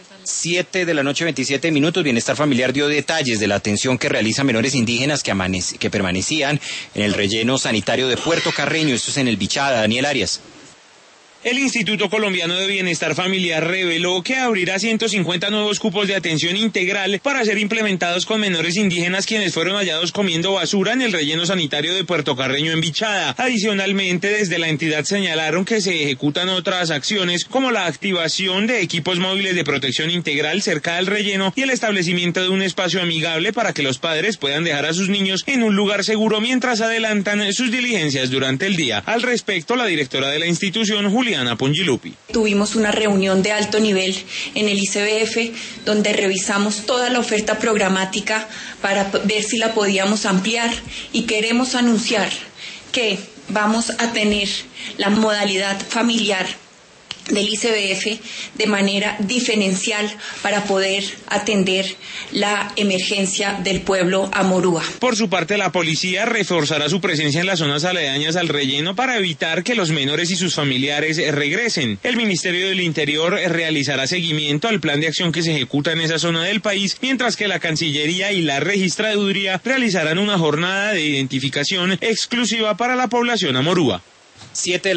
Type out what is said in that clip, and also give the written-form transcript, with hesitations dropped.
7:27 p.m. Bienestar Familiar dio detalles de la atención que realizan menores indígenas que permanecían en el relleno sanitario de Puerto Carreño. Esto es en el Bichada. Daniel Arias. El Instituto Colombiano de Bienestar Familiar reveló que abrirá 150 nuevos cupos de atención integral para ser implementados con menores indígenas quienes fueron hallados comiendo basura en el relleno sanitario de Puerto Carreño en Bichada. Adicionalmente, desde la entidad señalaron que se ejecutan otras acciones como la activación de equipos móviles de protección integral cerca del relleno y el establecimiento de un espacio amigable para que los padres puedan dejar a sus niños en un lugar seguro mientras adelantan sus diligencias durante el día. Al respecto, la directora de la institución, Juliana Pongilupi. Tuvimos una reunión de alto nivel en el ICBF donde revisamos toda la oferta programática para ver si la podíamos ampliar y queremos anunciar que vamos a tener la modalidad familiar del ICBF de manera diferencial para poder atender la emergencia del pueblo amorúa. Por su parte, la policía reforzará su presencia en las zonas aledañas al relleno para evitar que los menores y sus familiares regresen. El Ministerio del Interior realizará seguimiento al plan de acción que se ejecuta en esa zona del país, mientras que la Cancillería y la Registraduría realizarán una jornada de identificación exclusiva para la población amorúa.